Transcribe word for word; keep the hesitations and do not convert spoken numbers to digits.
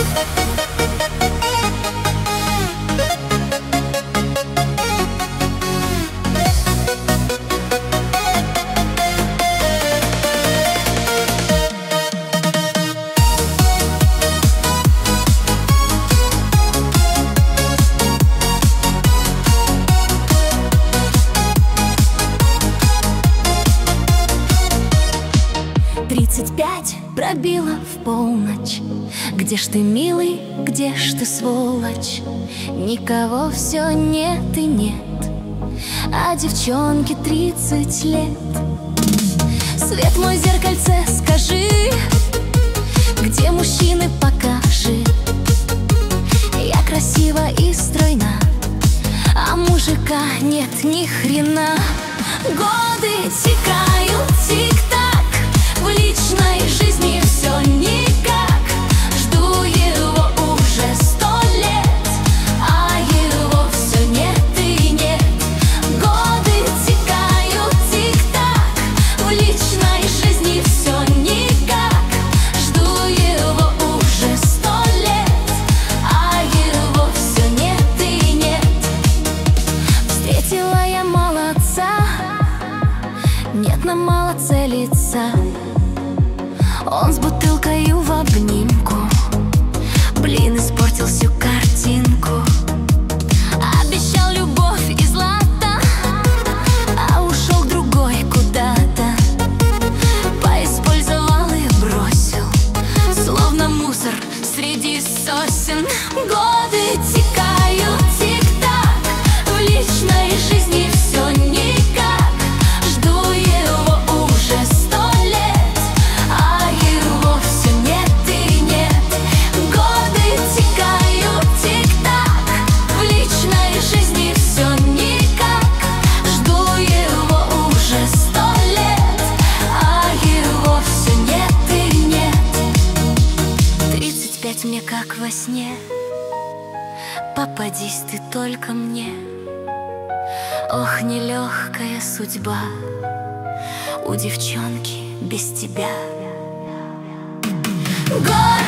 Тридцать пять пробила в полночь. Где ж ты, милый, где ж ты, сволочь? Никого все нет и нет, а девчонке тридцать лет. Свет мой, зеркальце, скажи, где мужчины, покажи. Я красива и стройна, а мужика нет ни хрена. Годы текают, тик-так, в личной жизни все никак. Жду его уже сто лет, а его все нет и нет. Годы текают, тик-так, в личной жизни все никак. Жду его уже сто лет, а его все нет и нет. Встретила я молодца, нет, нам мало целиться. Он с бутылкою в обнимку, блин, испортил всю картинку. Обещал любовь и злато, а ушел к другой куда-то. Поиспользовал и бросил, словно мусор среди сосен. Годы текают, тик-так, в личной жизни все никак. Жду его уже сто лет, а его все нет и нет. Годы текают, тик-так, в личной жизни все никак. Жду его уже сто лет, а его все нет и нет. Тридцать пять мне как во сне, попадись ты только мне. Ох, нелегкая судьба у девчонки без тебя. Годы